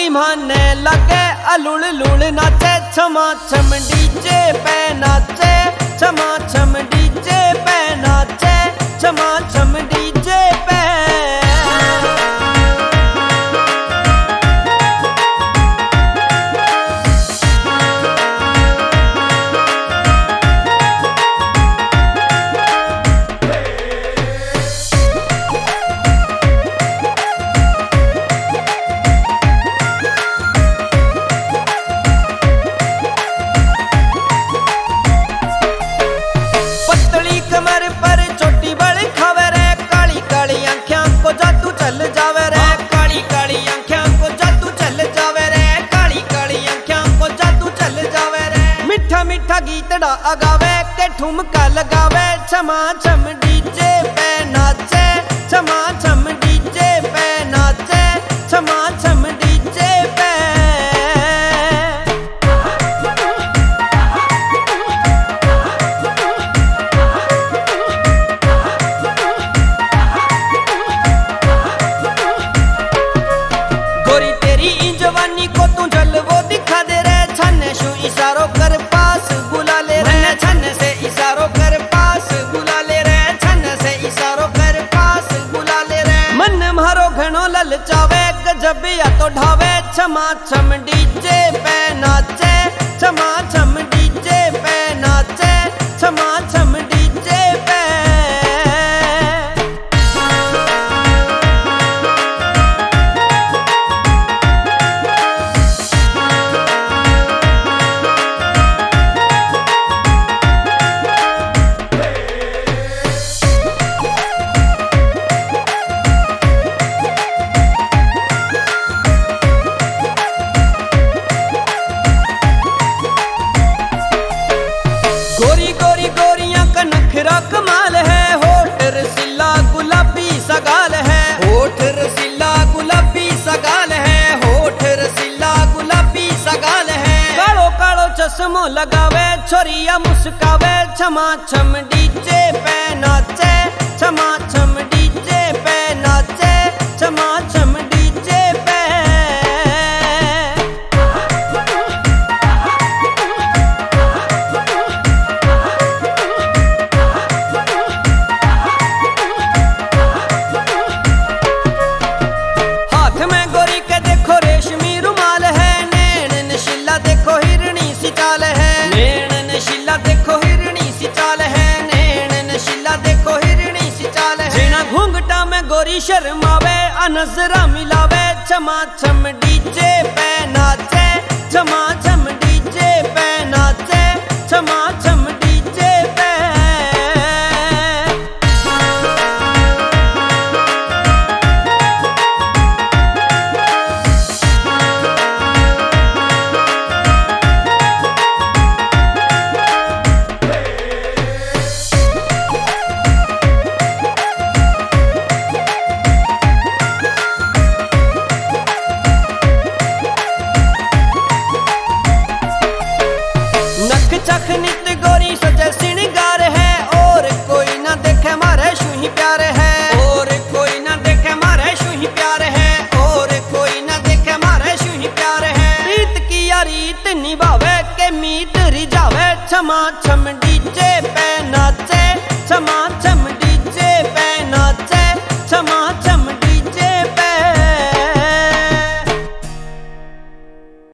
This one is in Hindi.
माने लगे अलुल लुल नाचे छमा छम डीजे पे नाचे छमा छम डीजे पे नाचे छमा छम डीजे पे। मीठा गीतड़ा अगावे के ठुमका लगावे छमा छम डीजे पे नाचे छमा छम डीजे पे नाचे छमा छम डीजे पे। गोरी तेरी जवानी को तू जलवो दिखा दे रे छन्ने शू इशारों कर पास बुला ले रे छन्ने से इशारों कर पास बुला ले रे छन्ने से इशारों कर पास बुला ले रे। मन मारो घणो ललचावे गजब या तो ढावे छमा छम डीजे पे नाचे छमा छम डीजे पे नाचे छमा छम डीजे पे। गोरी गोरी गोरियां का नखरा कमाल है होठ रसीला गुलाबी सगाल है होठ रसीला गुलाबी सगाल है होठ रसीला गुलाबी सगाल है। कालो कालो चश्मो लगावे छोरिया मुस्कावे छमा छम डीजे पे नाचे छमा छम डीजे पे नाचे छमा छम डीजे पे। गोरी शर्मावे नजरा मिलावे छमा छम डीजे पे नाचे छमा छम डीजे पे नाचे छमा छम डीजे पे। चख नित गोरी सजे श्रृंगार है और कोई ना देखे मारे शू ही प्यार है और कोई ना देखे मारे शू ही प्यार है और कोई ना देखे मारे शू ही प्यार है। रीत की या रीत निभावे के मीत रिझावे छमा छम डीजे पे नाचे छमा